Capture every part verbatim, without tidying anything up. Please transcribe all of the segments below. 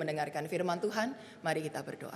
mendengarkan firman Tuhan. Mari kita berdoa.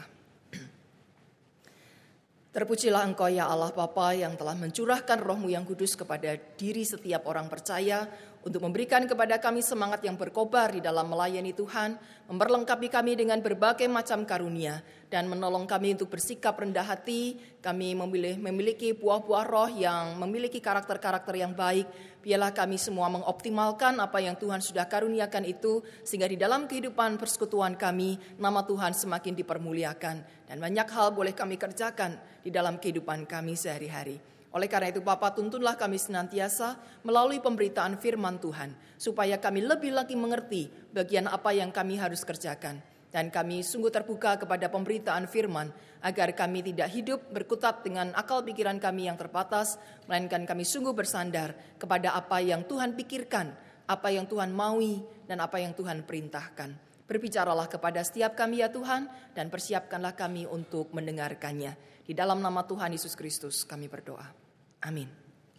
Terpujilah Engkau ya Allah Bapa yang telah mencurahkan Roh-Mu yang kudus kepada diri setiap orang percaya untuk memberikan kepada kami semangat yang berkobar di dalam melayani Tuhan, memperlengkapi kami dengan berbagai macam karunia, dan menolong kami untuk bersikap rendah hati. Kami memilih, memiliki buah-buah roh yang memiliki karakter-karakter yang baik. Biarlah kami semua mengoptimalkan apa yang Tuhan sudah karuniakan itu, sehingga di dalam kehidupan persekutuan kami, nama Tuhan semakin dipermuliakan. Dan banyak hal boleh kami kerjakan di dalam kehidupan kami sehari-hari. Oleh karena itu Bapa, tuntunlah kami senantiasa melalui pemberitaan firman Tuhan, supaya kami lebih lagi mengerti bagian apa yang kami harus kerjakan. Dan kami sungguh terbuka kepada pemberitaan firman, agar kami tidak hidup berkutat dengan akal pikiran kami yang terbatas, melainkan kami sungguh bersandar kepada apa yang Tuhan pikirkan, apa yang Tuhan maui, dan apa yang Tuhan perintahkan. Berbicaralah kepada setiap kami ya Tuhan, dan persiapkanlah kami untuk mendengarkannya. Di dalam nama Tuhan Yesus Kristus kami berdoa. Amin.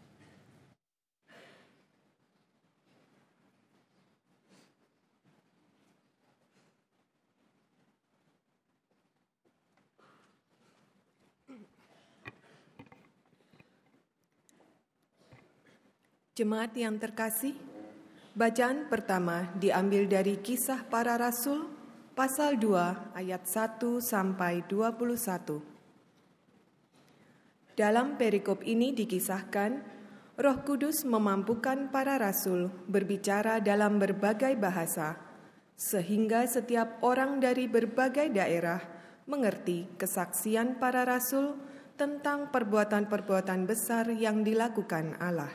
Jemaat yang terkasih, bacaan pertama diambil dari Kisah Para Rasul pasal dua ayat satu sampai dua puluh satu. Dalam perikop ini dikisahkan, Roh Kudus memampukan para rasul berbicara dalam berbagai bahasa, sehingga setiap orang dari berbagai daerah mengerti kesaksian para rasul tentang perbuatan-perbuatan besar yang dilakukan Allah.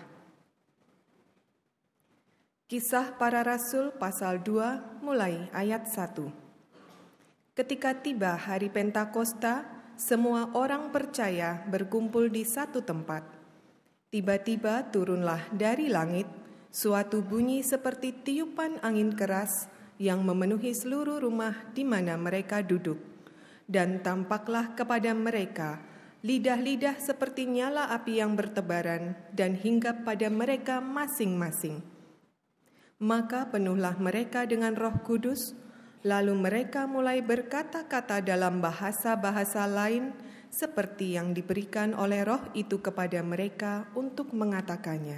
Kisah Para Rasul pasal dua mulai ayat satu. Ketika tiba hari Pentakosta, semua orang percaya berkumpul di satu tempat. Tiba-tiba turunlah dari langit suatu bunyi seperti tiupan angin keras yang memenuhi seluruh rumah di mana mereka duduk. Dan tampaklah kepada mereka lidah-lidah seperti nyala api yang bertebaran dan hinggap pada mereka masing-masing. Maka penuhlah mereka dengan Roh Kudus, lalu mereka mulai berkata-kata dalam bahasa-bahasa lain seperti yang diberikan oleh Roh itu kepada mereka untuk mengatakannya.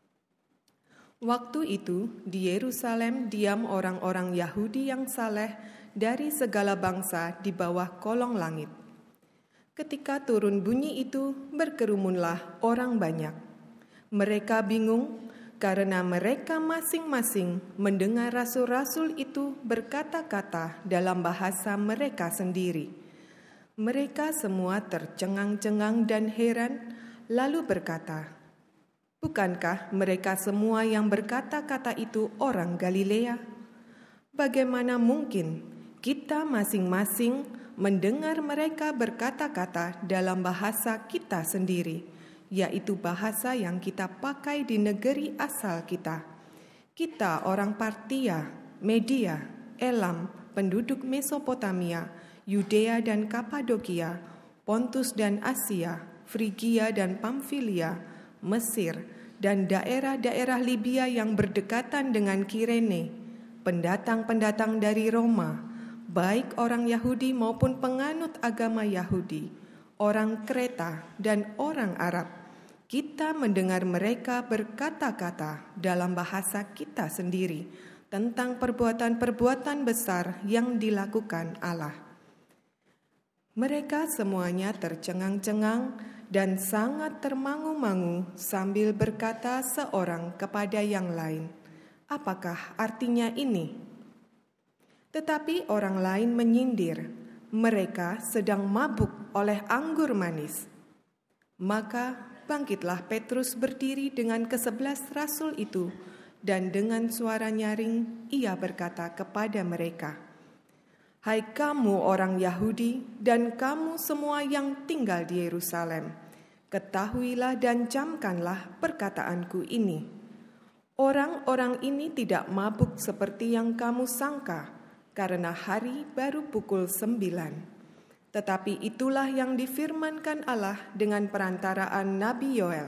Waktu itu di Yerusalem diam orang-orang Yahudi yang saleh dari segala bangsa di bawah kolong langit. Ketika turun bunyi itu, berkerumunlah orang banyak. Mereka bingung karena mereka masing-masing mendengar rasul-rasul itu berkata-kata dalam bahasa mereka sendiri. Mereka semua tercengang-cengang dan heran, lalu berkata, "Bukankah mereka semua yang berkata-kata itu orang Galilea? Bagaimana mungkin kita masing-masing mendengar mereka berkata-kata dalam bahasa kita sendiri, yaitu bahasa yang kita pakai di negeri asal kita? Kita orang Partia, Media, Elam, penduduk Mesopotamia, Yudea dan Kapadokia, Pontus dan Asia, Frigia dan Pamfilia, Mesir, dan daerah-daerah Libya yang berdekatan dengan Kirene, pendatang-pendatang dari Roma, baik orang Yahudi maupun penganut agama Yahudi, orang Kreta dan orang Arab. Kita mendengar mereka berkata-kata dalam bahasa kita sendiri tentang perbuatan-perbuatan besar yang dilakukan Allah." Mereka semuanya tercengang-cengang dan sangat termangu-mangu sambil berkata seorang kepada yang lain, "Apakah artinya ini?" Tetapi orang lain menyindir, "Mereka sedang mabuk oleh anggur manis." Maka bangkitlah Petrus berdiri dengan kesebelas rasul itu, dan dengan suara nyaring ia berkata kepada mereka, "Hai kamu orang Yahudi dan kamu semua yang tinggal di Yerusalem, ketahuilah dan camkanlah perkataanku ini. Orang-orang ini tidak mabuk seperti yang kamu sangka, karena hari baru pukul sembilan. Tetapi itulah yang difirmankan Allah dengan perantaraan Nabi Yoel.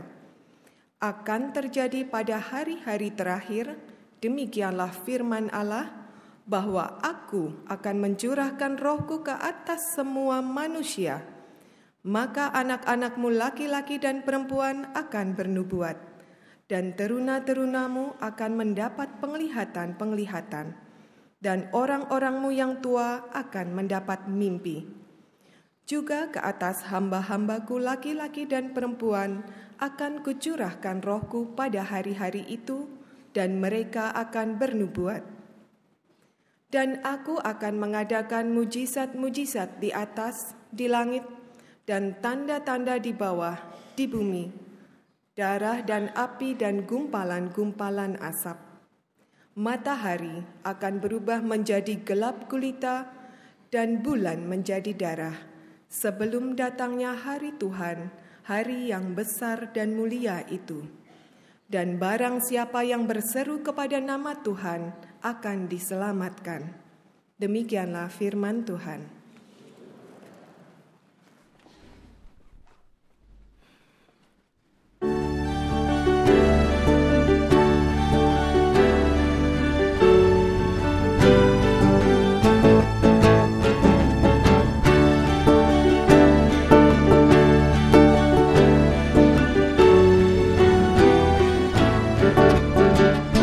Akan terjadi pada hari-hari terakhir, demikianlah firman Allah, bahwa aku akan mencurahkan rohku ke atas semua manusia, maka anak-anakmu laki-laki dan perempuan akan bernubuat, dan teruna-terunamu akan mendapat penglihatan-penglihatan, dan orang-orangmu yang tua akan mendapat mimpi. Juga ke atas hamba-hambaku laki-laki dan perempuan akan kucurahkan rohku pada hari-hari itu, dan mereka akan bernubuat. Dan aku akan mengadakan mujizat-mujizat di atas, di langit, dan tanda-tanda di bawah, di bumi, darah dan api dan gumpalan-gumpalan asap. Matahari akan berubah menjadi gelap gulita, dan bulan menjadi darah, sebelum datangnya hari Tuhan, hari yang besar dan mulia itu. Dan barang siapa yang berseru kepada nama Tuhan akan diselamatkan. Demikianlah firman Tuhan.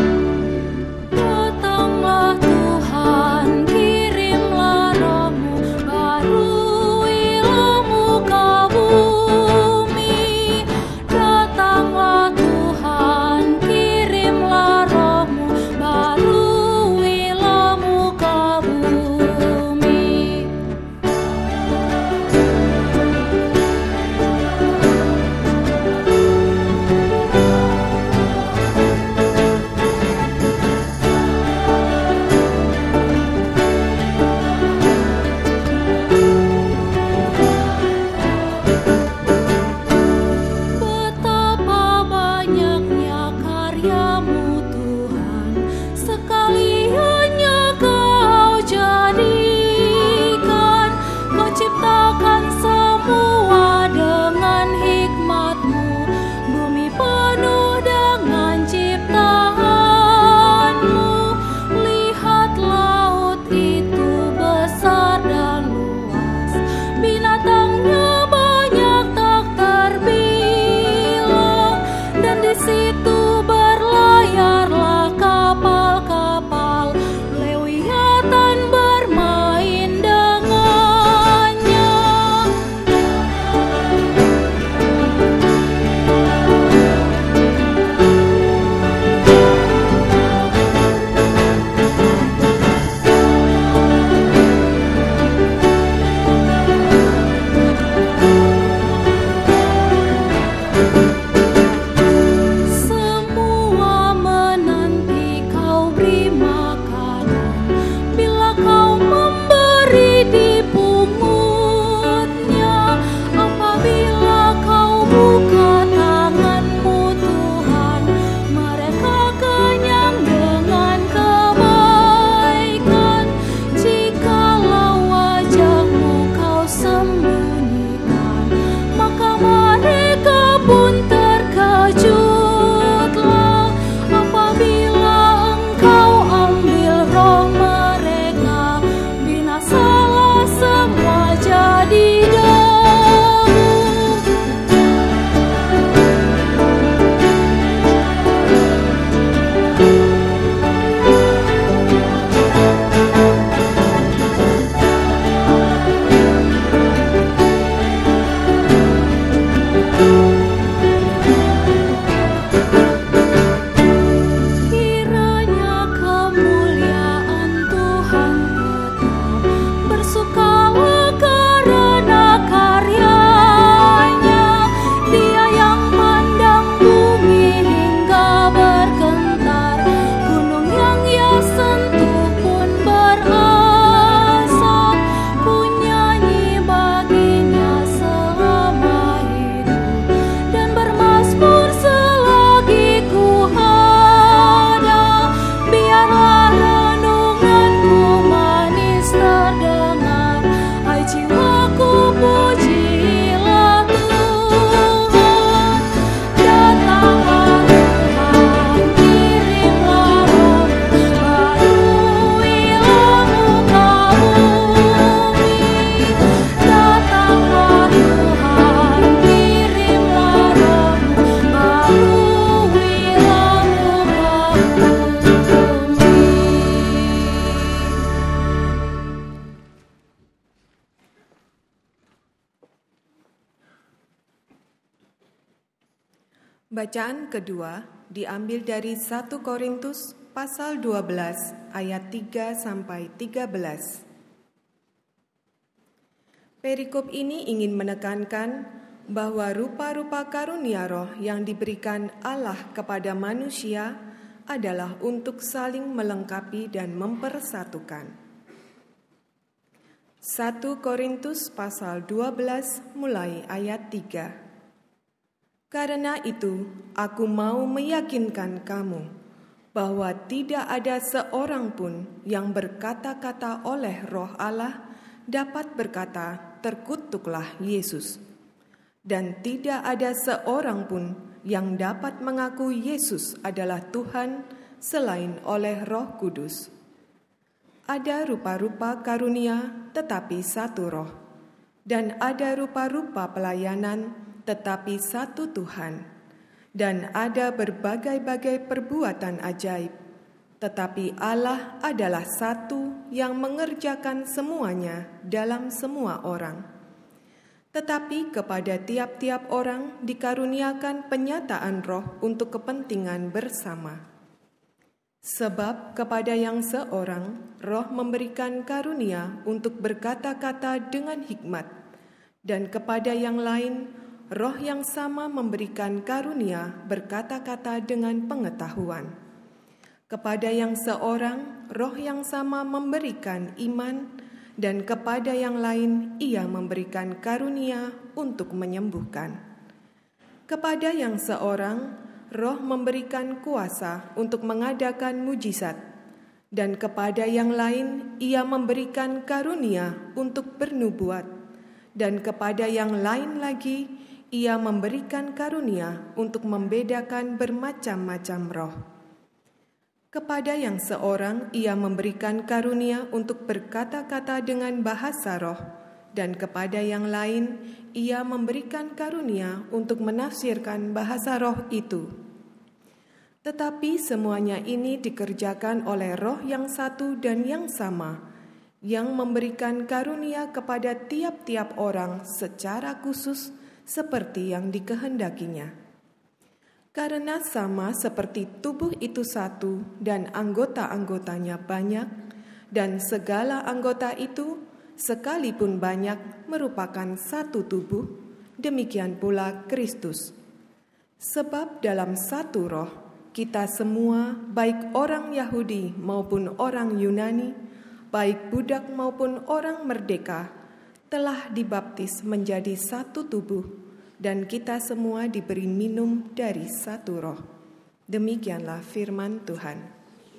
Datanglah Tuhan, kirimlah Roh-Mu Bacaan kedua diambil dari satu Korintus pasal dua belas ayat tiga sampai tiga belas. Perikop ini ingin menekankan bahwa rupa-rupa karunia roh yang diberikan Allah kepada manusia adalah untuk saling melengkapi dan mempersatukan. satu Korintus pasal dua belas mulai ayat tiga. Karena itu, aku mau meyakinkan kamu bahwa tidak ada seorang pun yang berkata-kata oleh Roh Allah dapat berkata, "Terkutuklah Yesus." Dan tidak ada seorang pun yang dapat mengaku Yesus adalah Tuhan selain oleh Roh Kudus. Ada rupa-rupa karunia tetapi satu Roh, dan ada rupa-rupa pelayanan tetapi satu Tuhan, dan ada berbagai-bagai perbuatan ajaib, tetapi Allah adalah satu yang mengerjakan semuanya dalam semua orang. Tetapi kepada tiap-tiap orang dikaruniakan penyataan roh untuk kepentingan bersama. Sebab kepada yang seorang roh memberikan karunia untuk berkata-kata dengan hikmat, dan kepada yang lain roh yang sama memberikan karunia berkata-kata dengan pengetahuan. Kepada yang seorang, roh yang sama memberikan iman, dan kepada yang lain ia memberikan karunia untuk menyembuhkan. Kepada yang seorang, roh memberikan kuasa untuk mengadakan mujizat, dan kepada yang lain ia memberikan karunia untuk bernubuat, dan kepada yang lain lagi ia memberikan karunia untuk membedakan bermacam-macam roh. Kepada yang seorang ia memberikan karunia untuk berkata-kata dengan bahasa roh, dan kepada yang lain ia memberikan karunia untuk menafsirkan bahasa roh itu. Tetapi semuanya ini dikerjakan oleh Roh yang satu dan yang sama, yang memberikan karunia kepada tiap-tiap orang secara khusus seperti yang dikehendakinya. Karena sama seperti tubuh itu satu dan anggota-anggotanya banyak, dan segala anggota itu sekalipun banyak merupakan satu tubuh, demikian pula Kristus. Sebab dalam satu roh, kita semua, baik orang Yahudi maupun orang Yunani, baik budak maupun orang merdeka, telah dibaptis menjadi satu tubuh, dan kita semua diberi minum dari satu roh. Demikianlah firman Tuhan.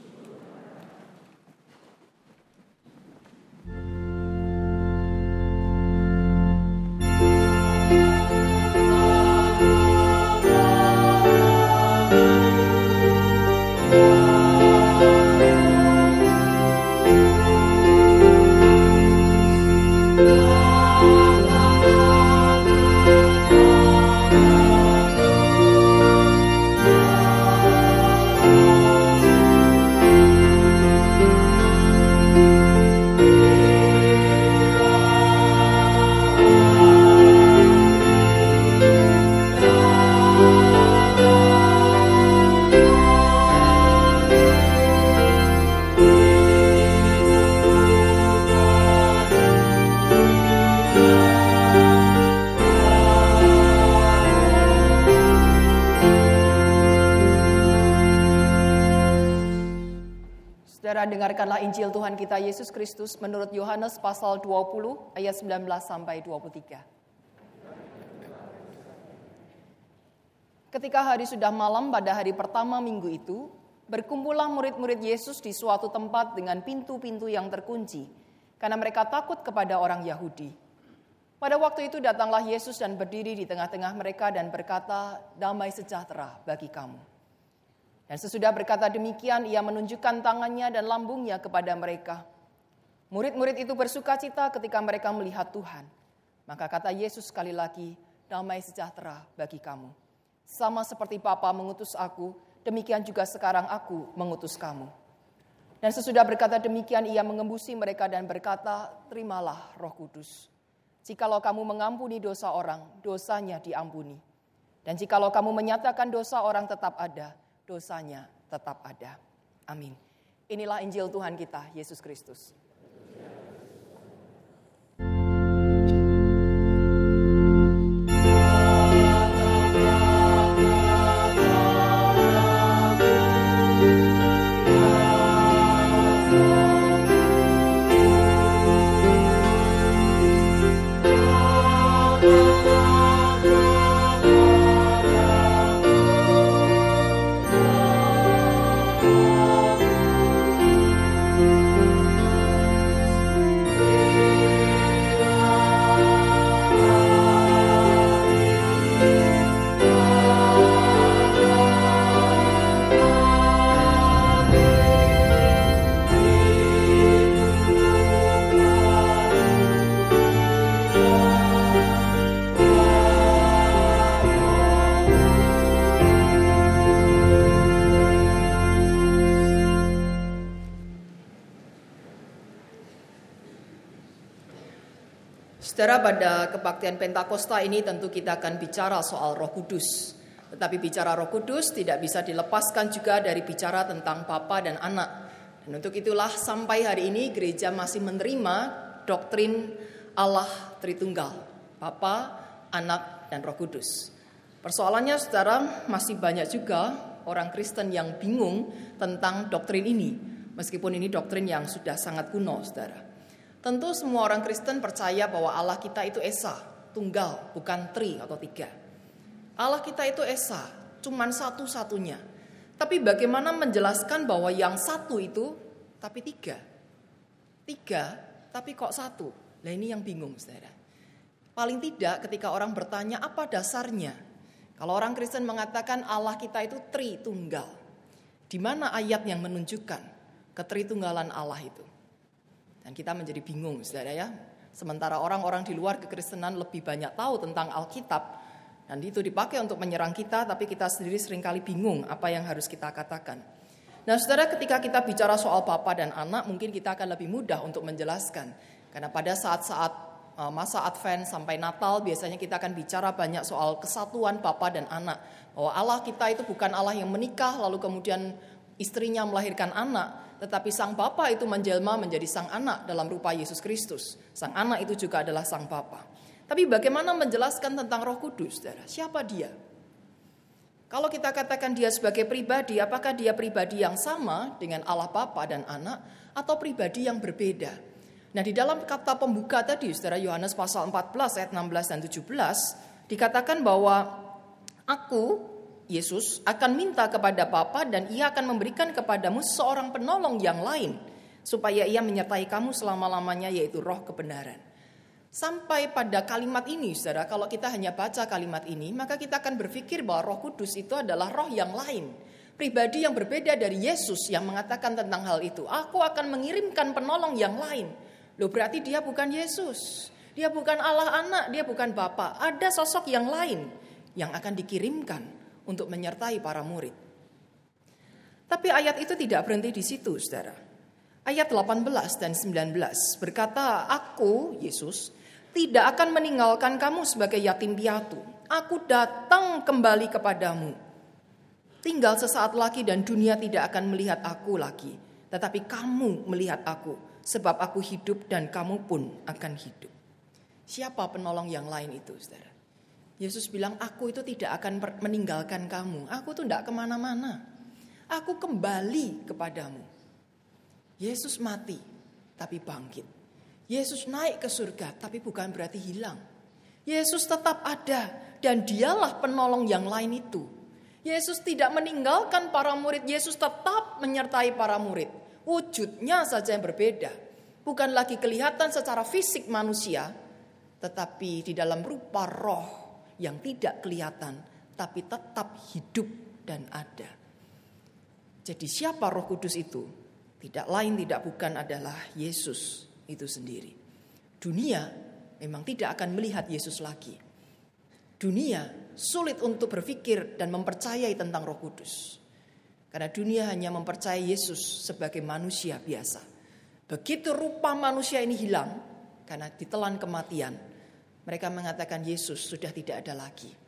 Saudara, dengarkanlah Injil Tuhan kita Yesus Kristus menurut Yohanes pasal dua puluh ayat sembilan belas sampai dua puluh tiga. Ketika hari sudah malam pada hari pertama minggu itu, berkumpullah murid-murid Yesus di suatu tempat dengan pintu-pintu yang terkunci, karena mereka takut kepada orang Yahudi. Pada waktu itu datanglah Yesus dan berdiri di tengah-tengah mereka dan berkata, "Damai sejahtera bagi kamu." Dan sesudah berkata demikian, ia menunjukkan tangannya dan lambungnya kepada mereka. Murid-murid itu bersukacita ketika mereka melihat Tuhan. Maka kata Yesus sekali lagi, "Damai sejahtera bagi kamu. Sama seperti Bapa mengutus aku, demikian juga sekarang aku mengutus kamu." Dan sesudah berkata demikian, ia mengembusi mereka dan berkata, "Terimalah Roh Kudus. Jikalau kamu mengampuni dosa orang, dosanya diampuni. Dan jikalau kamu menyatakan dosa orang tetap ada, dosanya tetap ada. Amin. Inilah Injil Tuhan kita, Yesus Kristus. Saudara, pada kebaktian Pentakosta ini tentu kita akan bicara soal Roh Kudus. Tetapi bicara Roh Kudus tidak bisa dilepaskan juga dari bicara tentang Bapa dan Anak. Dan untuk itulah sampai hari ini gereja masih menerima doktrin Allah Tritunggal, Bapa, Anak, dan Roh Kudus. Persoalannya, saudara, masih banyak juga orang Kristen yang bingung tentang doktrin ini. Meskipun ini doktrin yang sudah sangat kuno, saudara. Tentu semua orang Kristen percaya bahwa Allah kita itu esa, tunggal, bukan tri atau tiga. Allah kita itu esa, cuman satu-satunya. Tapi bagaimana menjelaskan bahwa yang satu itu tapi tiga? Tiga, tapi kok satu? Nah ini yang bingung, saudara. Paling tidak ketika orang bertanya apa dasarnya? Kalau orang Kristen mengatakan Allah kita itu tri tunggal, di mana ayat yang menunjukkan ketritunggalan Allah itu? Dan kita menjadi bingung, saudara ya. Sementara orang-orang di luar kekristenan lebih banyak tahu tentang Alkitab. Dan itu dipakai untuk menyerang kita, tapi kita sendiri seringkali bingung apa yang harus kita katakan. Nah saudara, ketika kita bicara soal Bapa dan Anak, mungkin kita akan lebih mudah untuk menjelaskan. Karena pada saat-saat masa Advent sampai Natal, biasanya kita akan bicara banyak soal kesatuan Bapa dan Anak. Bahwa Allah kita itu bukan Allah yang menikah, lalu kemudian istrinya melahirkan anak. Tetapi sang Bapa itu menjelma menjadi sang anak dalam rupa Yesus Kristus. Sang anak itu juga adalah sang Bapa. Tapi bagaimana menjelaskan tentang Roh Kudus, saudara? Siapa dia? Kalau kita katakan dia sebagai pribadi, apakah dia pribadi yang sama dengan Allah Bapa dan Anak atau pribadi yang berbeda? Nah, di dalam kata pembuka tadi, saudara, Yohanes pasal empat belas ayat enam belas dan tujuh belas dikatakan bahwa aku Yesus akan minta kepada Bapa dan ia akan memberikan kepadamu seorang penolong yang lain supaya ia menyertai kamu selama-lamanya, yaitu Roh kebenaran. Sampai pada kalimat ini, saudara, kalau kita hanya baca kalimat ini, maka kita akan berpikir bahwa Roh Kudus itu adalah roh yang lain, pribadi yang berbeda dari Yesus yang mengatakan tentang hal itu. Aku akan mengirimkan penolong yang lain. Loh, berarti dia bukan Yesus, dia bukan Allah Anak, dia bukan Bapa. Ada sosok yang lain yang akan dikirimkan untuk menyertai para murid. Tapi ayat itu tidak berhenti di situ, saudara. Ayat delapan belas dan sembilan belas berkata, aku, Yesus, tidak akan meninggalkan kamu sebagai yatim piatu. Aku datang kembali kepadamu. Tinggal sesaat lagi dan dunia tidak akan melihat aku lagi. Tetapi kamu melihat aku, sebab aku hidup dan kamu pun akan hidup. Siapa penolong yang lain itu, saudara? Yesus bilang, aku itu tidak akan meninggalkan kamu. Aku itu tidak kemana-mana. Aku kembali kepadamu. Yesus mati, tapi bangkit. Yesus naik ke surga, tapi bukan berarti hilang. Yesus tetap ada, dan dialah penolong yang lain itu. Yesus tidak meninggalkan para murid. Yesus tetap menyertai para murid. Wujudnya saja yang berbeda. Bukan lagi kelihatan secara fisik manusia, tetapi di dalam rupa roh yang tidak kelihatan, tapi tetap hidup dan ada. Jadi siapa Roh Kudus itu? Tidak lain tidak bukan adalah Yesus itu sendiri. Dunia memang tidak akan melihat Yesus lagi. Dunia sulit untuk berpikir dan mempercayai tentang Roh Kudus. Karena dunia hanya mempercayai Yesus sebagai manusia biasa. Begitu rupa manusia ini hilang, karena ditelan kematian, mereka mengatakan Yesus sudah tidak ada lagi.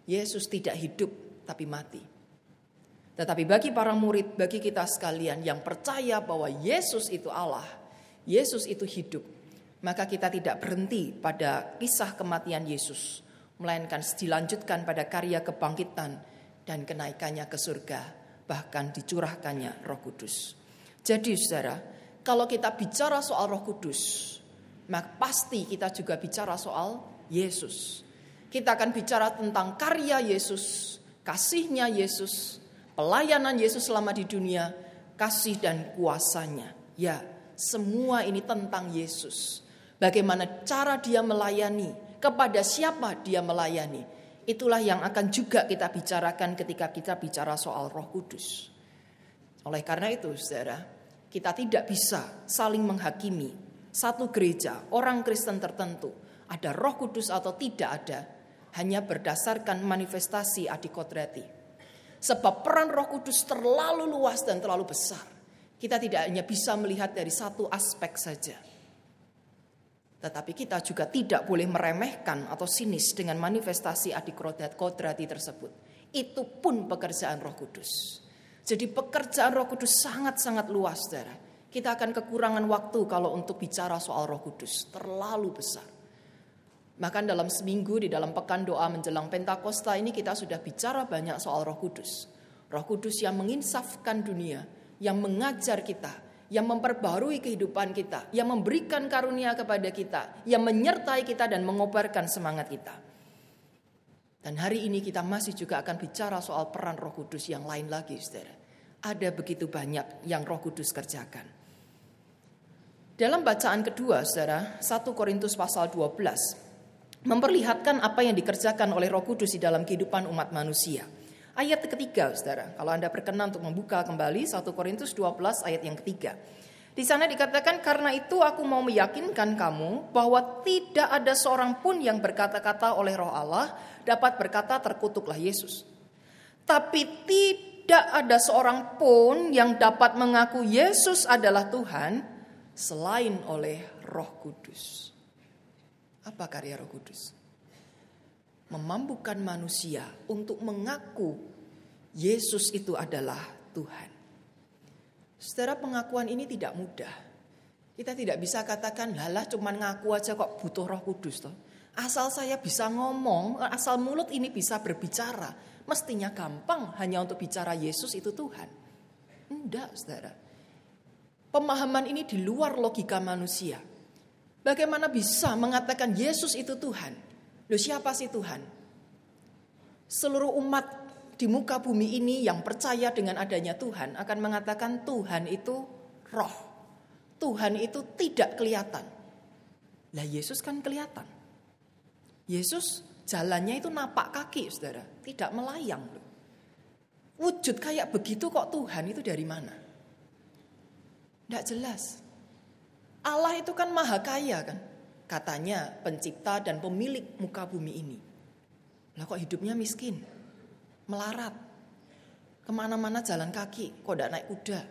Yesus tidak hidup tapi mati. Tetapi bagi para murid, bagi kita sekalian yang percaya bahwa Yesus itu Allah, Yesus itu hidup, maka kita tidak berhenti pada kisah kematian Yesus, melainkan dilanjutkan pada karya kebangkitan dan kenaikannya ke surga, bahkan dicurahkannya Roh Kudus. Jadi saudara, kalau kita bicara soal Roh Kudus, maka pasti kita juga bicara soal Yesus. Kita akan bicara tentang karya Yesus, kasihnya Yesus, pelayanan Yesus selama di dunia, kasih dan kuasanya. Ya, semua ini tentang Yesus. Bagaimana cara dia melayani, kepada siapa dia melayani. Itulah yang akan juga kita bicarakan ketika kita bicara soal Roh Kudus. Oleh karena itu, saudara, kita tidak bisa saling menghakimi satu gereja, orang Kristen tertentu, ada Roh Kudus atau tidak ada, hanya berdasarkan manifestasi adikodrati. Sebab peran Roh Kudus terlalu luas dan terlalu besar. Kita tidak hanya bisa melihat dari satu aspek saja. Tetapi kita juga tidak boleh meremehkan atau sinis dengan manifestasi adikodrati tersebut. Itu pun pekerjaan Roh Kudus. Jadi pekerjaan Roh Kudus sangat-sangat luas, saudara. Kita akan kekurangan waktu kalau untuk bicara soal Roh Kudus. Terlalu besar. Bahkan dalam seminggu di dalam pekan doa menjelang Pentakosta ini kita sudah bicara banyak soal Roh Kudus. Roh Kudus yang menginsafkan dunia, yang mengajar kita, yang memperbarui kehidupan kita, yang memberikan karunia kepada kita, yang menyertai kita dan mengobarkan semangat kita. Dan hari ini kita masih juga akan bicara soal peran Roh Kudus yang lain lagi, saudara. Ada begitu banyak yang Roh Kudus kerjakan. Dalam bacaan kedua, saudara, satu Korintus pasal dua belas memperlihatkan apa yang dikerjakan oleh Roh Kudus di dalam kehidupan umat manusia. Ayat ketiga, saudara, kalau Anda berkenan untuk membuka kembali satu Korintus dua belas ayat yang ketiga. Di sana dikatakan, karena itu aku mau meyakinkan kamu bahwa tidak ada seorang pun yang berkata-kata oleh Roh Allah dapat berkata terkutuklah Yesus. Tapi tidak ada seorang pun yang dapat mengaku Yesus adalah Tuhan selain oleh Roh Kudus. Apa karya Roh Kudus? Memampukan manusia untuk mengaku Yesus itu adalah Tuhan. Saudara, pengakuan ini tidak mudah. Kita tidak bisa katakan, halah cuman ngaku aja kok butuh Roh Kudus toh. Asal saya bisa ngomong, asal mulut ini bisa berbicara, mestinya gampang hanya untuk bicara Yesus itu Tuhan. Enggak, saudara. Pemahaman ini di luar logika manusia. Bagaimana bisa mengatakan Yesus itu Tuhan? Loh, siapa sih Tuhan? Seluruh umat di muka bumi ini yang percaya dengan adanya Tuhan akan mengatakan Tuhan itu roh. Tuhan itu tidak kelihatan. Lah Yesus kan kelihatan. Yesus jalannya itu napak kaki, saudara. Tidak melayang. Wujud kayak begitu kok Tuhan itu dari mana? Tidak jelas. Allah itu kan maha kaya kan. Katanya pencipta dan pemilik muka bumi ini. Lah kok hidupnya miskin, melarat, kemana-mana jalan kaki, kok tidak naik kuda.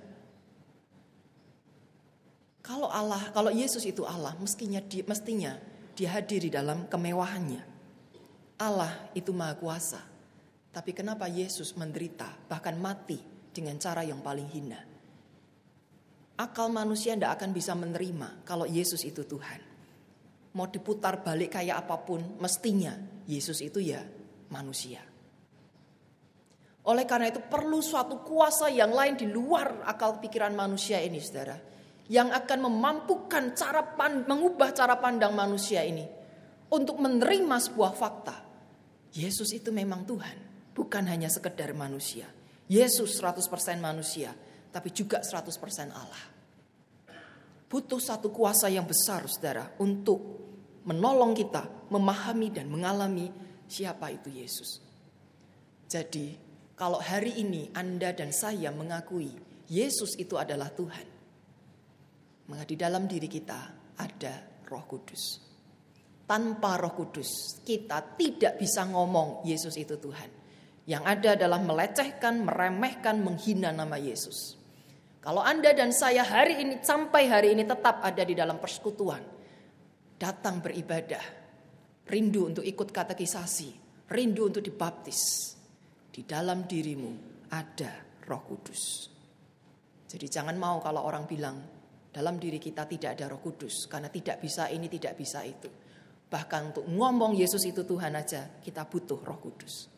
Kalau Allah, kalau Yesus itu Allah, mestinya dia, mestinya dia hadir di dalam kemewahannya. Allah itu maha kuasa. Tapi kenapa Yesus menderita, bahkan mati dengan cara yang paling hina? Akal manusia tidak akan bisa menerima kalau Yesus itu Tuhan. Mau diputar balik kayak apapun, mestinya Yesus itu ya manusia. Oleh karena itu perlu suatu kuasa yang lain di luar akal pikiran manusia ini, saudara. Yang akan memampukan cara pan, mengubah cara pandang manusia ini. Untuk menerima sebuah fakta. Yesus itu memang Tuhan, bukan hanya sekedar manusia. Yesus seratus persen manusia, tapi juga seratus persen Allah. Butuh satu kuasa yang besar, saudara, untuk menolong kita memahami dan mengalami siapa itu Yesus. Jadi, kalau hari ini Anda dan saya mengakui Yesus itu adalah Tuhan, maka di dalam diri kita ada Roh Kudus. Tanpa Roh Kudus, kita tidak bisa ngomong Yesus itu Tuhan. Yang ada adalah melecehkan, meremehkan, menghina nama Yesus. Kalau Anda dan saya hari ini sampai hari ini tetap ada di dalam persekutuan, datang beribadah, rindu untuk ikut katekisasi, rindu untuk dibaptis. Di dalam dirimu ada Roh Kudus. Jadi jangan mau kalau orang bilang dalam diri kita tidak ada Roh Kudus karena tidak bisa ini, tidak bisa itu. Bahkan untuk ngomong Yesus itu Tuhan aja kita butuh Roh Kudus.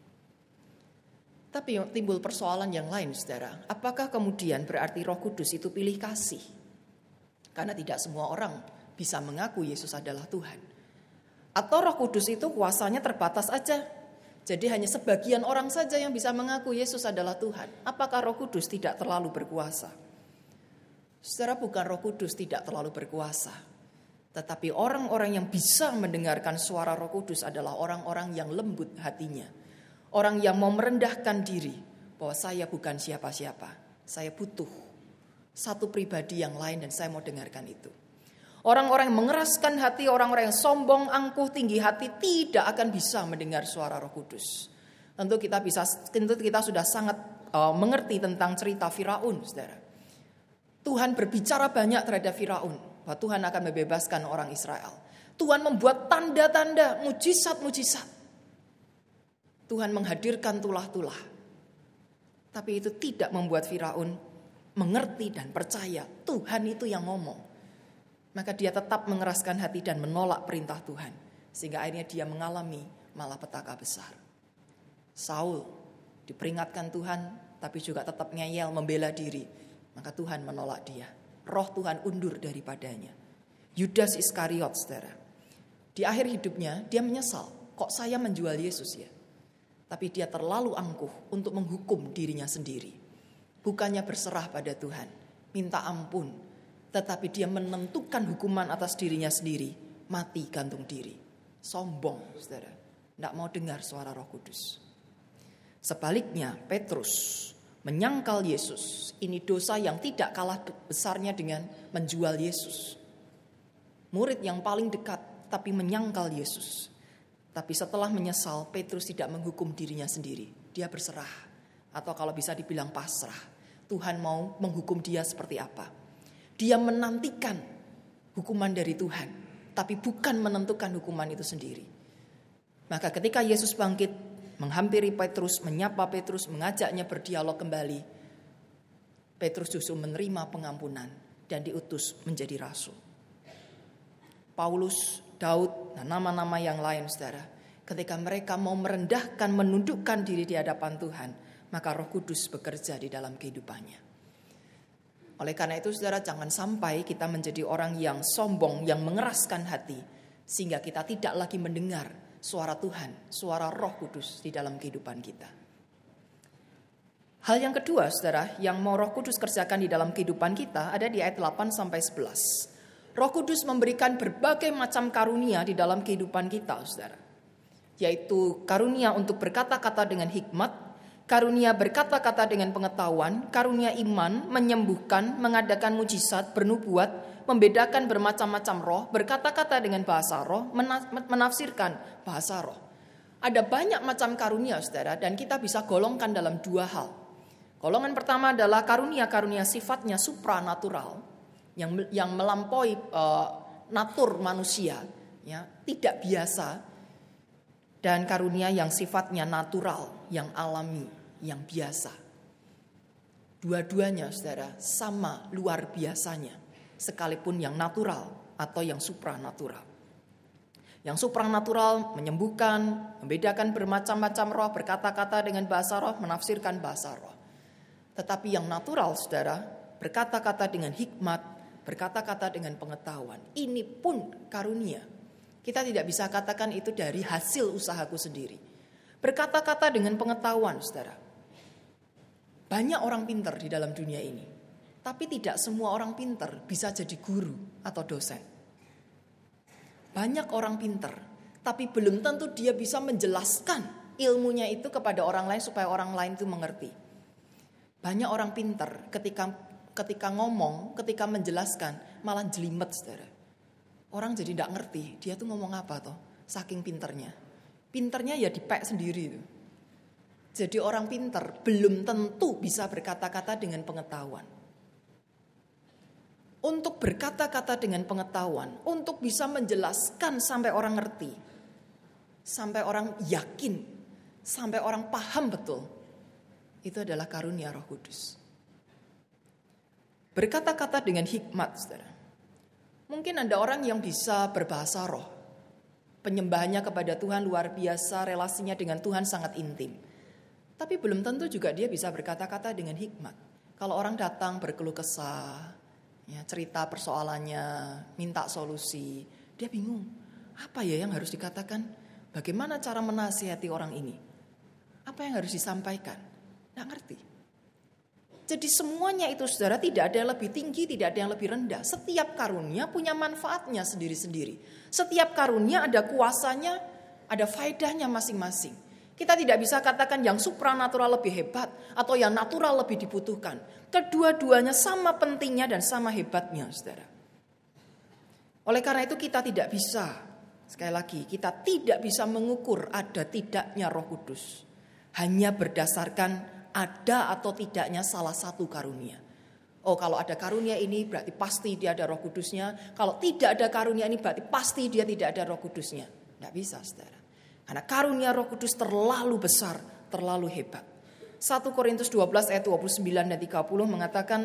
Tapi timbul persoalan yang lain, saudara. Apakah kemudian berarti Roh Kudus itu pilih kasih? Karena tidak semua orang bisa mengaku Yesus adalah Tuhan. Atau Roh Kudus itu kuasanya terbatas aja. Jadi hanya sebagian orang saja yang bisa mengaku Yesus adalah Tuhan. Apakah Roh Kudus tidak terlalu berkuasa? Saudara, bukan Roh Kudus tidak terlalu berkuasa. Tetapi orang-orang yang bisa mendengarkan suara Roh Kudus adalah orang-orang yang lembut hatinya. Orang yang mau merendahkan diri bahwa saya bukan siapa-siapa. Saya butuh satu pribadi yang lain dan saya mau dengarkan itu. Orang-orang yang mengeraskan hati, orang-orang yang sombong, angkuh, tinggi hati tidak akan bisa mendengar suara Roh Kudus. Tentu kita bisa, tentu kita sudah sangat uh, mengerti tentang cerita Firaun, saudara. Tuhan berbicara banyak terhadap Firaun bahwa Tuhan akan membebaskan orang Israel. Tuhan membuat tanda-tanda, mujizat-mujizat. Tuhan menghadirkan tulah-tulah. Tapi itu tidak membuat Firaun mengerti dan percaya Tuhan itu yang ngomong. Maka dia tetap mengeraskan hati dan menolak perintah Tuhan. Sehingga akhirnya dia mengalami malapetaka besar. Saul diperingatkan Tuhan tapi juga tetap ngeyel membela diri. Maka Tuhan menolak dia. Roh Tuhan undur daripadanya. Yudas Iskariot, saudara. Di akhir hidupnya dia menyesal. Kok saya menjual Yesus ya? Tapi dia terlalu angkuh untuk menghukum dirinya sendiri. Bukannya berserah pada Tuhan. Minta ampun. Tetapi dia menentukan hukuman atas dirinya sendiri. Mati gantung diri. Sombong, saudara. Tidak mau dengar suara Roh Kudus. Sebaliknya Petrus menyangkal Yesus. Ini dosa yang tidak kalah besarnya dengan menjual Yesus. Murid yang paling dekat tapi menyangkal Yesus. Tapi setelah menyesal, Petrus tidak menghukum dirinya sendiri. Dia berserah. Atau kalau bisa dibilang pasrah. Tuhan mau menghukum dia seperti apa. Dia menantikan hukuman dari Tuhan, tapi bukan menentukan hukuman itu sendiri. Maka ketika Yesus bangkit, menghampiri Petrus, menyapa Petrus, mengajaknya berdialog kembali, Petrus justru menerima pengampunan dan diutus menjadi rasul. Paulus, Daud, dan nama-nama yang lain, saudara, ketika mereka mau merendahkan, menundukkan diri di hadapan Tuhan, maka Roh Kudus bekerja di dalam kehidupannya. Oleh karena itu, saudara, jangan sampai kita menjadi orang yang sombong, yang mengeraskan hati, sehingga kita tidak lagi mendengar suara Tuhan, suara Roh Kudus di dalam kehidupan kita. Hal yang kedua, saudara, yang mau Roh Kudus kerjakan di dalam kehidupan kita ada di ayat delapan sampai sebelas. Roh Kudus memberikan berbagai macam karunia di dalam kehidupan kita, saudara. Yaitu karunia untuk berkata-kata dengan hikmat, karunia berkata-kata dengan pengetahuan, karunia iman, menyembuhkan, mengadakan mujizat, bernubuat, membedakan bermacam-macam roh, berkata-kata dengan bahasa roh, menafsirkan bahasa roh. Ada banyak macam karunia, saudara, dan kita bisa golongkan dalam dua hal. Golongan pertama adalah karunia-karunia sifatnya supranatural, yang yang melampaui uh, natur manusia, ya, tidak biasa. Dan karunia yang sifatnya natural, yang alami, yang biasa. Dua-duanya, saudara, sama luar biasanya. Sekalipun yang natural atau yang supranatural. Yang supranatural menyembuhkan, membedakan bermacam-macam roh, berkata-kata dengan bahasa roh, menafsirkan bahasa roh. Tetapi yang natural, saudara, berkata-kata dengan hikmat, berkata-kata dengan pengetahuan. Ini pun karunia. Kita tidak bisa katakan itu dari hasil usahaku sendiri. Berkata-kata dengan pengetahuan, saudara. Banyak orang pintar di dalam dunia ini. Tapi tidak semua orang pintar bisa jadi guru atau dosen. Banyak orang pintar, tapi belum tentu dia bisa menjelaskan ilmunya itu kepada orang lain supaya orang lain itu mengerti. Banyak orang pintar ketika ketika ngomong, ketika menjelaskan malah jelimet, saudara. Orang jadi tidak ngerti, dia tuh ngomong apa toh, saking pinternya. Pinternya ya dipek sendiri tuh. Jadi orang pinter belum tentu bisa berkata-kata dengan pengetahuan. Untuk berkata-kata dengan pengetahuan, untuk bisa menjelaskan sampai orang ngerti, sampai orang yakin, sampai orang paham betul. Itu adalah karunia Roh Kudus. Berkata-kata dengan hikmat, saudara. Mungkin ada orang yang bisa berbahasa roh. Penyembahannya kepada Tuhan luar biasa, relasinya dengan Tuhan sangat intim. Tapi belum tentu juga dia bisa berkata-kata dengan hikmat. Kalau orang datang berkeluh kesah, ya, cerita persoalannya, minta solusi, dia bingung. Apa ya yang harus dikatakan? Bagaimana cara menasihati orang ini? Apa yang harus disampaikan? Nggak ngerti. Jadi semuanya itu saudara, tidak ada yang lebih tinggi, tidak ada yang lebih rendah. Setiap karunia punya manfaatnya sendiri-sendiri. Setiap karunia ada kuasanya, ada faedahnya masing-masing. Kita tidak bisa katakan yang supranatural lebih hebat atau yang natural lebih dibutuhkan. Kedua-duanya sama pentingnya dan sama hebatnya, saudara. Oleh karena itu kita tidak bisa, sekali lagi, kita tidak bisa mengukur ada tidaknya Roh Kudus. Hanya berdasarkan ada atau tidaknya salah satu karunia. Oh, kalau ada karunia ini berarti pasti dia ada Roh Kudusnya. Kalau tidak ada karunia ini berarti pasti dia tidak ada Roh Kudusnya. Tidak bisa, saudara. Karena karunia Roh Kudus terlalu besar, terlalu hebat. satu Korintus dua belas ayat dua puluh sembilan dan tiga puluh mengatakan,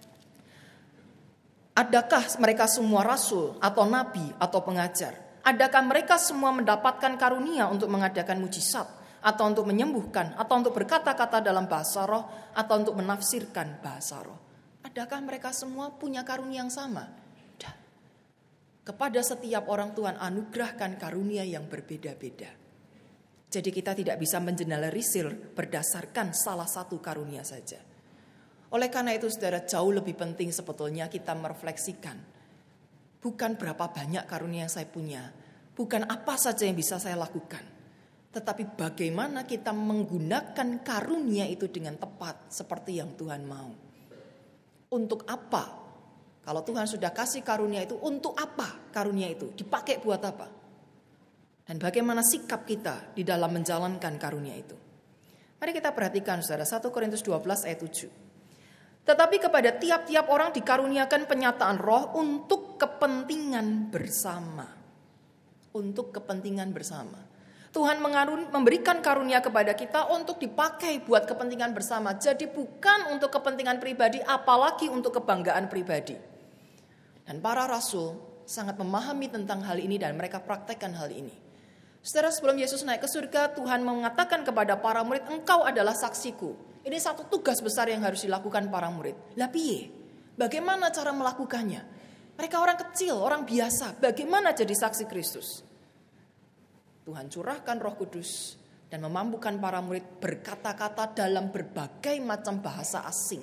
adakah mereka semua rasul atau nabi atau pengajar? Adakah mereka semua mendapatkan karunia untuk mengadakan mujizat, atau untuk menyembuhkan, atau untuk berkata-kata dalam bahasa roh, atau untuk menafsirkan bahasa roh? Adakah mereka semua punya karunia yang sama? Dah. Kepada setiap orang Tuhan anugerahkan karunia yang berbeda-beda. Jadi kita tidak bisa mengeneralisir berdasarkan salah satu karunia saja. Oleh karena itu saudara, jauh lebih penting sebetulnya kita merefleksikan. Bukan berapa banyak karunia yang saya punya, bukan apa saja yang bisa saya lakukan, tetapi bagaimana kita menggunakan karunia itu dengan tepat seperti yang Tuhan mau. Untuk apa? Kalau Tuhan sudah kasih karunia itu, untuk apa karunia itu? Dipakai buat apa? Dan bagaimana sikap kita di dalam menjalankan karunia itu? Mari kita perhatikan saudara, satu Korintus dua belas ayat tujuh. Tetapi kepada tiap-tiap orang dikaruniakan penyataan roh untuk kepentingan bersama. Untuk kepentingan bersama. Tuhan mengarun, memberikan karunia kepada kita untuk dipakai buat kepentingan bersama. Jadi bukan untuk kepentingan pribadi, apalagi untuk kebanggaan pribadi. Dan para rasul sangat memahami tentang hal ini dan mereka praktekkan hal ini. Saudara, sebelum Yesus naik ke surga, Tuhan mengatakan kepada para murid, engkau adalah saksiku. Ini satu tugas besar yang harus dilakukan para murid. Lah piye? Bagaimana cara melakukannya? Mereka orang kecil, orang biasa. Bagaimana jadi saksi Kristus? Tuhan curahkan Roh Kudus dan memampukan para murid berkata-kata dalam berbagai macam bahasa asing.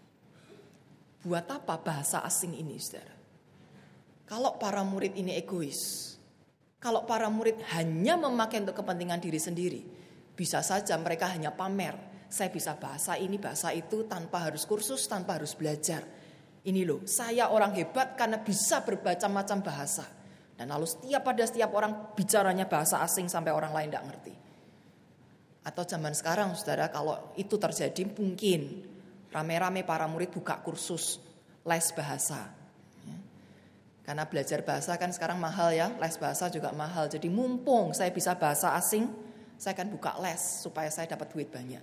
Buat apa bahasa asing ini, saudara? Kalau para murid ini egois, kalau para murid hanya memakai untuk kepentingan diri sendiri, bisa saja mereka hanya pamer. Saya bisa bahasa ini, bahasa itu tanpa harus kursus, tanpa harus belajar. Ini loh, saya orang hebat karena bisa berbaca macam bahasa. Dan lalu setiap pada setiap orang bicaranya bahasa asing sampai orang lain tidak ngerti. Atau zaman sekarang saudara, kalau itu terjadi mungkin rame-rame para murid buka kursus les bahasa. Karena belajar bahasa kan sekarang mahal ya, les bahasa juga mahal. Jadi mumpung saya bisa bahasa asing, saya akan buka les supaya saya dapat duit banyak.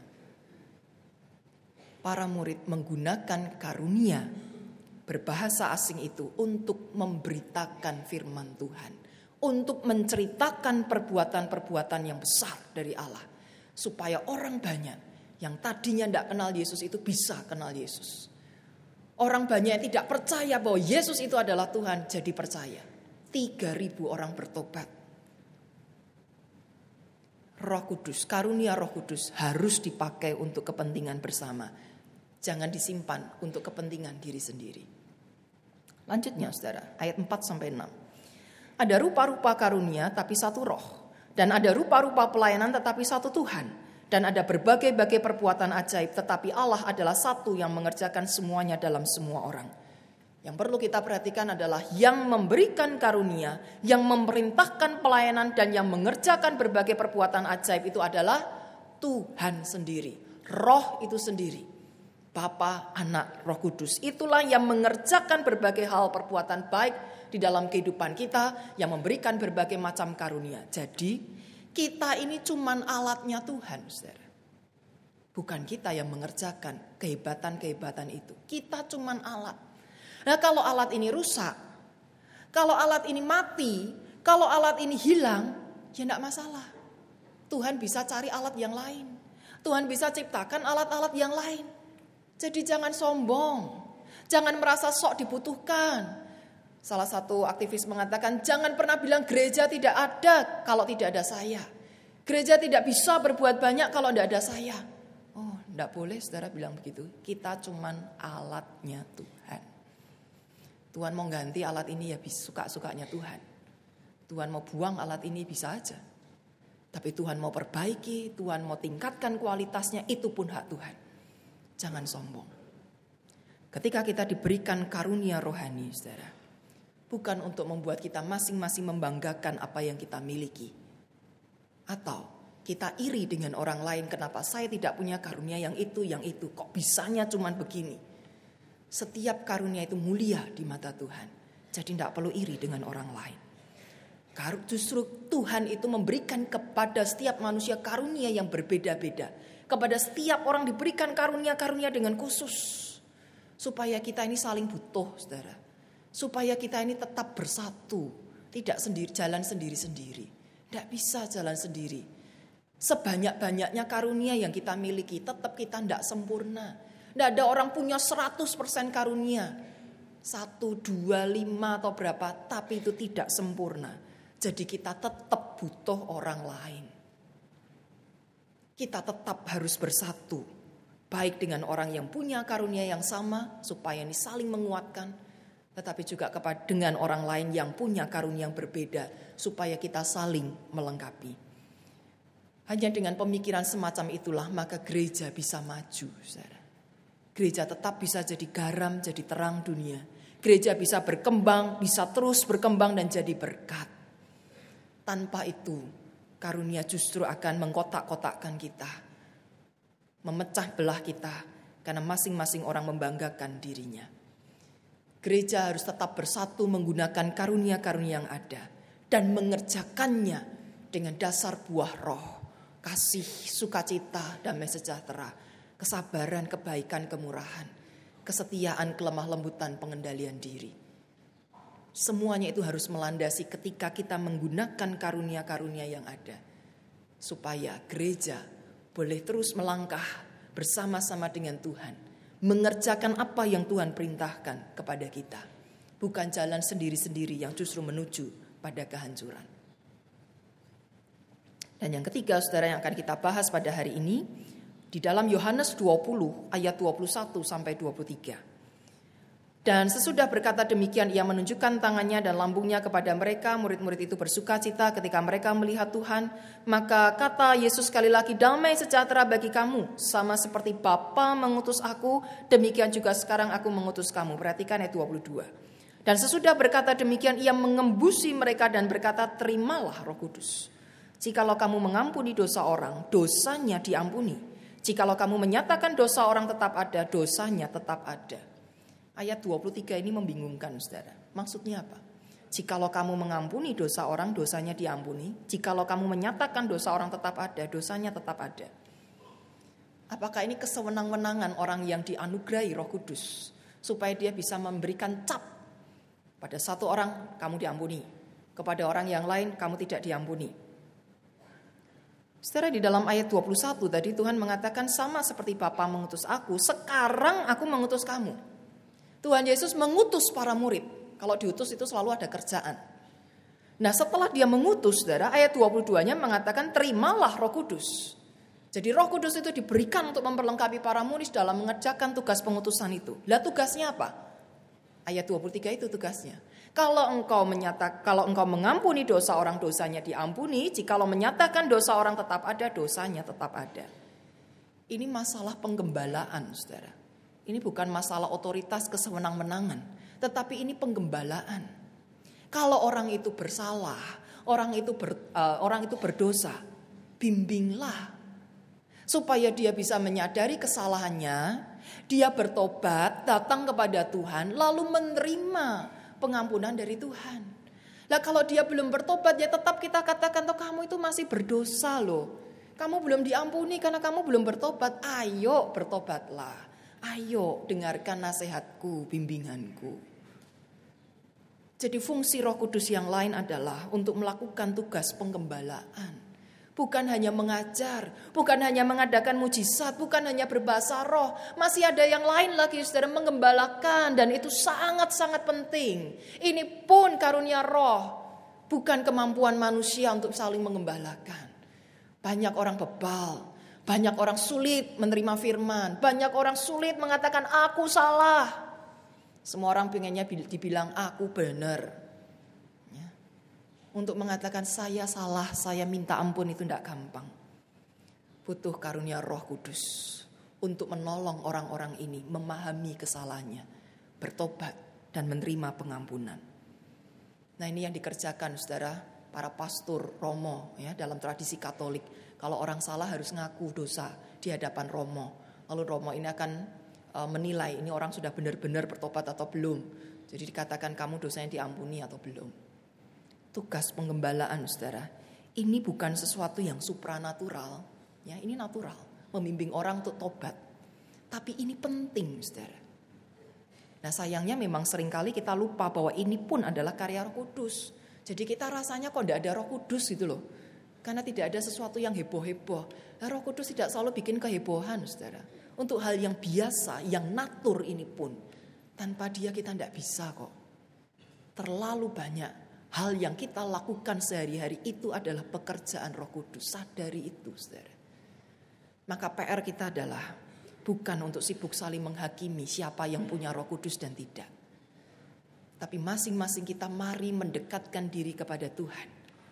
Para murid menggunakan karunia berbahasa asing itu untuk memberitakan firman Tuhan. Untuk menceritakan perbuatan-perbuatan yang besar dari Allah. Supaya orang banyak yang tadinya tidak kenal Yesus itu bisa kenal Yesus. Orang banyak yang tidak percaya bahwa Yesus itu adalah Tuhan jadi percaya. Tiga ribu orang bertobat. Roh Kudus, karunia Roh Kudus harus dipakai untuk kepentingan bersama. Jangan disimpan untuk kepentingan diri sendiri. Lanjutnya saudara, ayat empat sampai enam. Ada rupa-rupa karunia tapi satu roh. Dan ada rupa-rupa pelayanan tetapi satu Tuhan. Dan ada berbagai-bagai perbuatan ajaib, tetapi Allah adalah satu yang mengerjakan semuanya dalam semua orang. Yang perlu kita perhatikan adalah yang memberikan karunia, yang memerintahkan pelayanan, dan yang mengerjakan berbagai perbuatan ajaib itu adalah Tuhan sendiri. Roh itu sendiri. Bapa, Anak, Roh Kudus. Itulah yang mengerjakan berbagai hal perbuatan baik di dalam kehidupan kita, yang memberikan berbagai macam karunia. Jadi, Kita ini cuman alatnya Tuhan, saudara. Bukan kita yang mengerjakan kehebatan-kehebatan itu. Kita cuman alat. Nah, kalau alat ini rusak, kalau alat ini mati, kalau alat ini hilang, ya enggak masalah. Tuhan bisa cari alat yang lain. Tuhan bisa ciptakan alat-alat yang lain. Jadi jangan sombong. Jangan merasa sok dibutuhkan. Salah satu aktivis mengatakan, jangan pernah bilang gereja tidak ada kalau tidak ada saya. Gereja tidak bisa berbuat banyak kalau tidak ada saya. Oh, tidak boleh saudara bilang begitu. Kita cuman alatnya Tuhan. Tuhan mau ganti alat ini ya suka-sukanya Tuhan. Tuhan mau buang alat ini bisa aja. Tapi Tuhan mau perbaiki, Tuhan mau tingkatkan kualitasnya, itu pun hak Tuhan. Jangan sombong. Ketika kita diberikan karunia rohani, saudara, bukan untuk membuat kita masing-masing membanggakan apa yang kita miliki. Atau kita iri dengan orang lain, kenapa saya tidak punya karunia yang itu, yang itu. Kok bisanya cuman begini. Setiap karunia itu mulia di mata Tuhan. Jadi tidak perlu iri dengan orang lain. Justru Tuhan itu memberikan kepada setiap manusia karunia yang berbeda-beda. Kepada setiap orang diberikan karunia-karunia dengan khusus. Supaya kita ini saling butuh, saudara. Supaya kita ini tetap bersatu, tidak sendiri jalan sendiri-sendiri. Tidak bisa jalan sendiri. Sebanyak-banyaknya karunia yang kita miliki, tetap kita tidak sempurna. Tidak ada orang punya seratus persen karunia. Satu, dua, lima atau berapa, tapi itu tidak sempurna. Jadi kita tetap butuh orang lain. Kita tetap harus bersatu. Baik dengan orang yang punya karunia yang sama, supaya ini saling menguatkan. Tetapi juga kepada dengan orang lain yang punya karunia yang berbeda, supaya kita saling melengkapi. Hanya dengan pemikiran semacam itulah maka gereja bisa maju, saudara. Gereja tetap bisa jadi garam, jadi terang dunia. Gereja bisa berkembang, bisa terus berkembang dan jadi berkat. Tanpa itu, karunia justru akan mengkotak-kotakkan kita, memecah belah kita, karena masing-masing orang membanggakan dirinya. Gereja harus tetap bersatu menggunakan karunia-karunia yang ada dan mengerjakannya dengan dasar buah roh, kasih, sukacita, damai sejahtera, kesabaran, kebaikan, kemurahan, kesetiaan, kelemah lembutan, pengendalian diri. Semuanya itu harus melandasi ketika kita menggunakan karunia-karunia yang ada. Supaya gereja boleh terus melangkah bersama-sama dengan Tuhan. Mengerjakan apa yang Tuhan perintahkan kepada kita. Bukan jalan sendiri-sendiri yang justru menuju pada kehancuran. Dan yang ketiga, saudara, yang akan kita bahas pada hari ini, di dalam Yohanes dua puluh ayat dua puluh satu sampai dua puluh tiga. Dan sesudah berkata demikian, ia menunjukkan tangannya dan lambungnya kepada mereka. Murid-murid itu bersukacita ketika mereka melihat Tuhan. Maka kata Yesus sekali lagi, damai sejahtera bagi kamu. Sama seperti Bapa mengutus aku, demikian juga sekarang aku mengutus kamu. Perhatikan ayat dua puluh dua. Dan sesudah berkata demikian, ia mengembusi mereka dan berkata, terimalah Roh Kudus. Jikalau kamu mengampuni dosa orang, dosanya diampuni. Jikalau kamu menyatakan dosa orang tetap ada, dosanya tetap ada. Ayat dua puluh tiga ini membingungkan, saudara. Maksudnya apa? Jikalau kamu mengampuni dosa orang, dosanya diampuni. Jikalau kamu menyatakan dosa orang tetap ada, dosanya tetap ada. Apakah ini kesewenang-wenangan orang yang dianugerahi Roh Kudus, supaya dia bisa memberikan cap pada satu orang kamu diampuni, kepada orang yang lain kamu tidak diampuni? Saudara, di dalam ayat dua puluh satu tadi Tuhan mengatakan, sama seperti Bapa mengutus aku, sekarang aku mengutus kamu. Tuhan Yesus mengutus para murid. Kalau diutus itu selalu ada kerjaan. Nah, setelah dia mengutus, saudara, ayat dua puluh dua-nya mengatakan, terimalah Roh Kudus. Jadi Roh Kudus itu diberikan untuk memperlengkapi para murid dalam mengerjakan tugas pengutusan itu. Lah, tugasnya apa? Ayat dua puluh tiga itu tugasnya. Kalau engkau menyatakan, kalau engkau mengampuni dosa orang, dosanya diampuni. Jikalau menyatakan dosa orang tetap ada, dosanya tetap ada. Ini masalah penggembalaan, saudara. Ini bukan masalah otoritas kesewenang-wenangan, tetapi ini penggembalaan. Kalau orang itu bersalah, orang itu ber, uh, orang itu berdosa, bimbinglah supaya dia bisa menyadari kesalahannya, dia bertobat, datang kepada Tuhan, lalu menerima pengampunan dari Tuhan. Lah kalau dia belum bertobat ya tetap kita katakan, toh kamu itu masih berdosa loh. Kamu belum diampuni karena kamu belum bertobat. Ayo bertobatlah. Ayo dengarkan nasihatku, bimbinganku. Jadi fungsi Roh Kudus yang lain adalah untuk melakukan tugas penggembalaan. Bukan hanya mengajar, bukan hanya mengadakan mujizat, bukan hanya berbahasa roh. Masih ada yang lain lagi, saudara, menggembalakan. Dan itu sangat-sangat penting. Ini pun karunia roh, bukan kemampuan manusia untuk saling menggembalakan. Banyak orang bebal, banyak orang sulit menerima firman, banyak orang sulit mengatakan aku salah. Semua orang pengennya dibilang aku benar. Untuk mengatakan saya salah, saya minta ampun itu tidak gampang. Butuh karunia Roh Kudus untuk menolong orang-orang ini memahami kesalahannya, bertobat dan menerima pengampunan. Nah ini yang dikerjakan saudara para pastor Romo ya, dalam tradisi Katolik. Kalau orang salah harus ngaku dosa di hadapan Romo. Lalu Romo ini akan uh, menilai ini orang sudah benar-benar bertobat atau belum. Jadi dikatakan kamu dosanya diampuni atau belum. Tugas penggembalaan saudara, ini bukan sesuatu yang supranatural, ya ini natural, membimbing orang untuk tobat. Tapi ini penting saudara. Nah sayangnya memang seringkali kita lupa bahwa ini pun adalah karya Roh Kudus. Jadi kita rasanya kok tidak ada Roh Kudus gitu loh. Karena tidak ada sesuatu yang heboh-heboh. Nah, Roh Kudus tidak selalu bikin kehebohan saudara. Untuk hal yang biasa, yang natur ini pun, tanpa dia kita tidak bisa kok. Terlalu banyak hal yang kita lakukan sehari-hari itu adalah pekerjaan Roh Kudus. Sadari itu saudara. Maka P R kita adalah bukan untuk sibuk saling menghakimi siapa yang punya Roh Kudus dan tidak. Tapi masing-masing kita mari mendekatkan diri kepada Tuhan.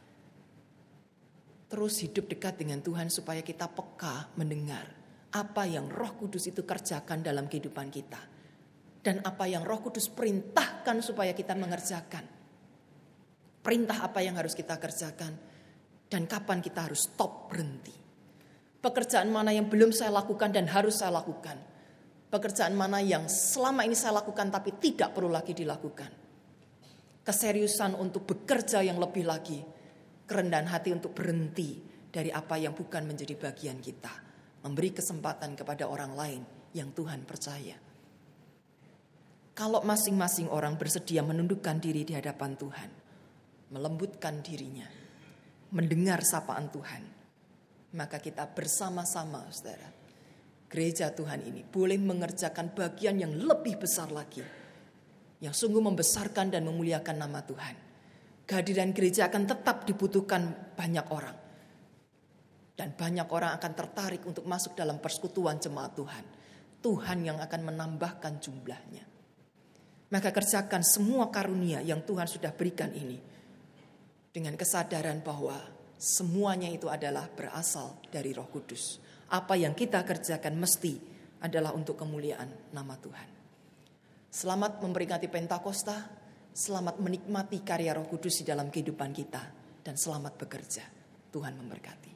Terus hidup dekat dengan Tuhan supaya kita peka mendengar apa yang Roh Kudus itu kerjakan dalam kehidupan kita. Dan apa yang Roh Kudus perintahkan supaya kita mengerjakan. Perintah apa yang harus kita kerjakan dan kapan kita harus stop, berhenti. Pekerjaan mana yang belum saya lakukan dan harus saya lakukan. Pekerjaan mana yang selama ini saya lakukan tapi tidak perlu lagi dilakukan. Keseriusan untuk bekerja yang lebih lagi. Kerendahan hati untuk berhenti dari apa yang bukan menjadi bagian kita. Memberi kesempatan kepada orang lain yang Tuhan percaya. Kalau masing-masing orang bersedia menundukkan diri di hadapan Tuhan, melembutkan dirinya, mendengar sapaan Tuhan, maka kita bersama-sama saudara, gereja Tuhan ini boleh mengerjakan bagian yang lebih besar lagi, yang sungguh membesarkan dan memuliakan nama Tuhan. Kehadiran gereja akan tetap dibutuhkan banyak orang, dan banyak orang akan tertarik untuk masuk dalam persekutuan jemaat Tuhan. Tuhan yang akan menambahkan jumlahnya. Maka kerjakan semua karunia yang Tuhan sudah berikan ini dengan kesadaran bahwa semuanya itu adalah berasal dari Roh Kudus. Apa yang kita kerjakan mesti adalah untuk kemuliaan nama Tuhan. Selamat memperingati Pentakosta, selamat menikmati karya Roh Kudus di dalam kehidupan kita, dan selamat bekerja. Tuhan memberkati.